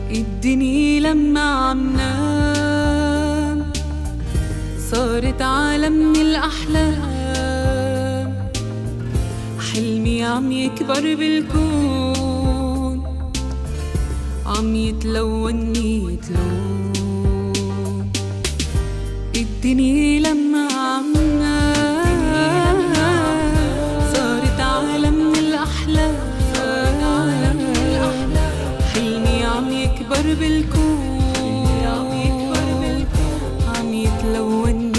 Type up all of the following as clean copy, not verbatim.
الدنيا لما عم نام صارت عالم من الأحلام، حلمي عم يكبر بالكون، عم يتلون يتلون. الدنيا لما عم نام صارت عالم من الأحلام، حلمي عم يكبر بالكون، عم يتلون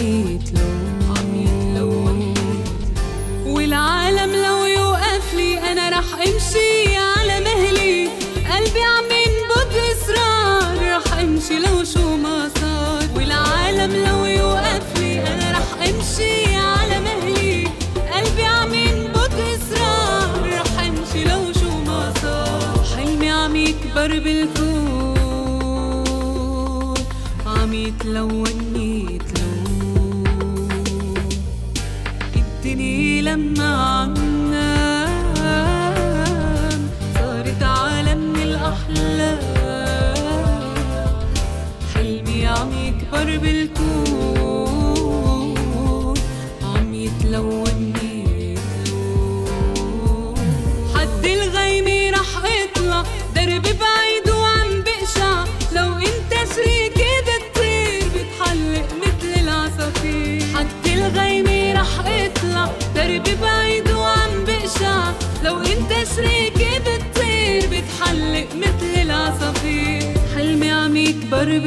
يتلون. والعالم لو يوقف لي أنا رح أمشي على مهلي، قلبي عم ينبض إصرار رح أمشي لو شو ما صار. والعالم لو يوقف لي أنا رح أمشي على مهلي، قلبي عم ينبض إصرار رح أمشي لو شو ما صار. حلمي عم يكبر بالكون، عم يتلون يتلون. الدنيا لما عم نام صارت عالم من الأحلام، حلمي عم يكبر بالكون، عم يتلون يتلون. حد الغيمة رح اطلع درب بعيد وعم بقشع، لو انت شريكي بتطير بتحلق مثل العصافير. حد الغيمة رح اطلع درب بعيد وعم بقشع، لو انت شريكي بتطير بتحلق مثل العصافير. حلمي عم يكبر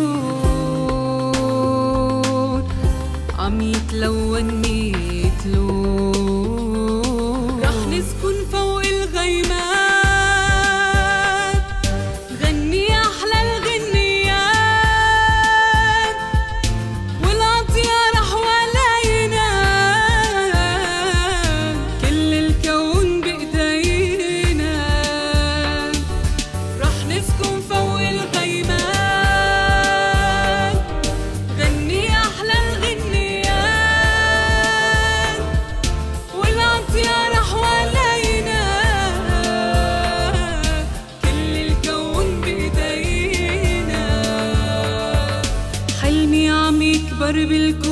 بالكون، عم يتلون يتلون. رح نسكن فوق الغيمات، غني أحلى الغنيات، والعطية رح ولا ينام، كل الكون بإيدينا. رح نسكن فوق الغيمات، غني أحلى الغنيات، والعطية رح ولا ينام، كل الكون بإيدينا. حلمي عم يكبر بالكون.